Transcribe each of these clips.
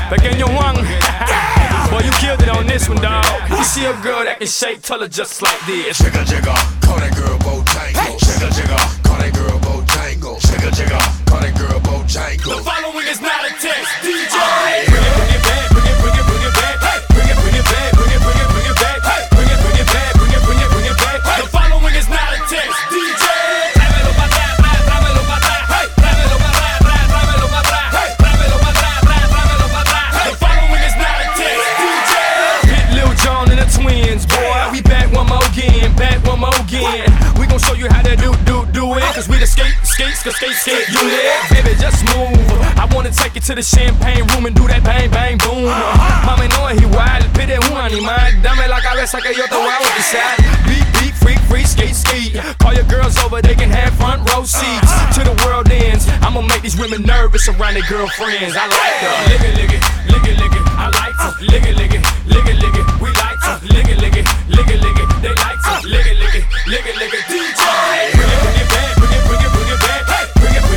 Pequeño Juan. Boy, you killed it on this one, dawg. You see a girl that can shake, tell her just like this. Jigga jigga, call that girl Bojangle. Jigga jigga, call that girl Bojangle. Jigga jigga, call that girl Bojangle. The following is not a test, DJ. Bring it back, bring it back. Hey, bring it back, bring it back. Hey, bring it back, bring it back. The following is not a test, DJ. Tráemelo pa' atrás, tráemelo pa' atrás. Hey, tráemelo pa' atrás, tráemelo pa' atrás. Hey, tráemelo pa' atrás, tráemelo pa' atrás. The following is not a test, DJ. Hit Lil Jon and the twins, boy. We back one more again. We gon' show you how to do it. Cause we the skate unit. Baby, just move. I wanna take you to the champagne room and do that bang, bang, boom. Mami, no es igual, pide un animal. Dame la cabeza que yo te voy a bautizar. Beat, freak, skate. Call your girls over, they can have front row seats. To the world ends, I'ma make these women nervous around their girlfriends. I like her. Lick it. I like to lick it. We like to lick it. They like to lick it. DJ. Bring it back. Hey, bring it back. Bring it back. Hey, bring it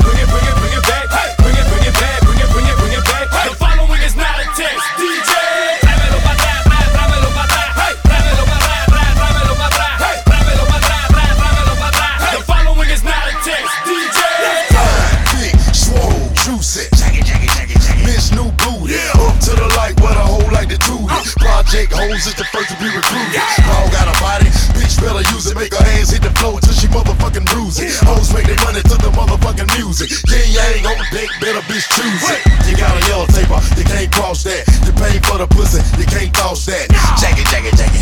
back. The following is not a test, DJ. Tráemelo pa' atrás, tráemelo pa' atrás. Hey, tráemelo pa' atrás, tráemelo pa' atrás. Hey, tráemelo pa' atrás, tráemelo pa' atrás. The following is not a test, DJ. Big, swole, juicy. Miss new booty. Up to the light, what a hoe like to do it. Project Hoes is the first to be recruited. Dog got a body, bitch better use it. Make her hands hit the floor till she motherfucking bruise it. Hoes make their money to the motherfucking music. Yang on deck, better bitch choose it. You got a yellow taper, you can't cross that. You pay for the pussy, you can't toss that. Jack it.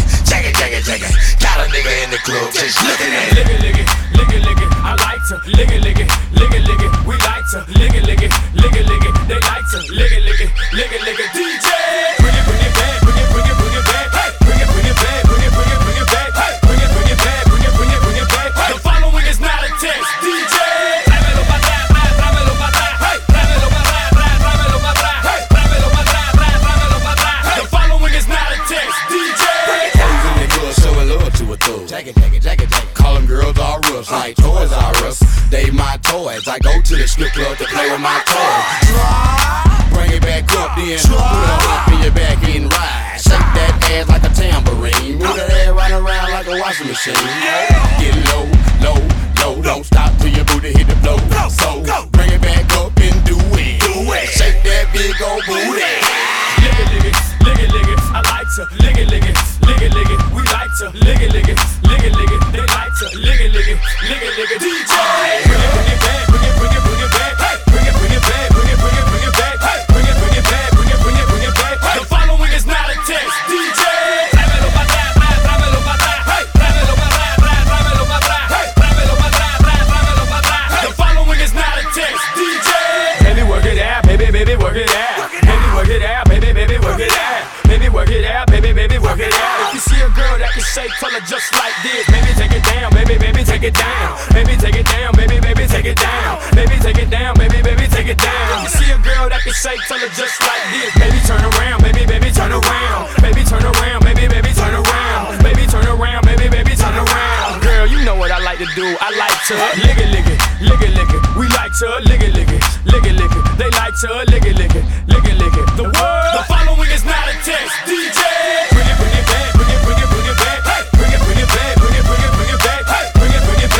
Got a nigga in the club, just looking at it. Lick it. I like to lick it. We like to lick it. They like to lick it. DJ. Bring it back. Hey, bring it back. Hey, bring it back. Hey, bring it back. The following is not a test, DJ. Tráemelo pa' atrás, tráemelo pa' atrás. Hey, tráemelo pa' atrás, tráemelo pa' atrás. Hey, tráemelo pa' atrás, tráemelo pa' atrás. The following is not a test, DJ. Hoes in the club showing love to a thug. Jack it. Call them girls all rough, like Toys R Us. They my toys. I go to the strip club to play with my toys. Bring it back up then. Put her up in your back and ride. Shake that ass like a tambourine. Move that ass right around like a washing machine. Get low. Don't stop till your booty hit the floor. So bring it back up and do it. Shake that big old booty. Lick it. I like to lick it. We like to lick it. They like to lick it. DJ. Bring it back. Hey, bring it back. Hey, bring it back. Hey, bring it back. The following is not a test, DJ. Tráemelo pa' atrás, tráemelo pa' atrás. Hey, tráemelo pa' atrás, tráemelo pa' atrás. Hey, tráemelo pa' atrás, tráemelo pa' atrás. The following is not a test, DJ. Baby, work it out, baby, work it out. Baby, work it out, baby, work it out. Baby, work it out, baby, work it out. If you see a girl that can shake, tell her just like this. Baby, take it down, baby, take it down. Baby, take it down, baby, take it down. Baby, take it down, baby, take it down. If you see a girl that can shake, tell her just like this. Baby, turn around, baby, turn around. Baby, turn around, baby, turn around. Baby, turn around, baby, turn around. Girl, you know what I like to do. I like to lick it. We like to lick it. They like to lick it. The following is not a test, DJ. Bring it back. Hey, bring it back. Hey, bring it back. Hey, bring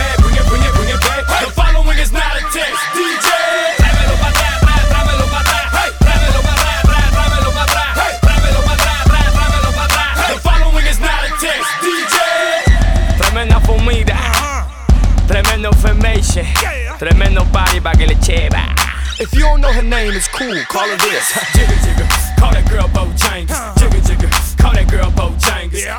it back. The following is not a test, DJ. Tráemelo pa' atrás, tráemelo pa' atrás. Hey, tráemelo pa' atrás, tráemelo pa' atrás. Hey, tráemelo pa' atrás, tráemelo pa' atrás. The following is not a test, DJ. Tremenda comida, tremenda information, tremendo party pa' que le cheva. If you don't know her name, it's cool, call her this. Jigga, call that girl Bojangle. Jigga, call that girl Bojangle.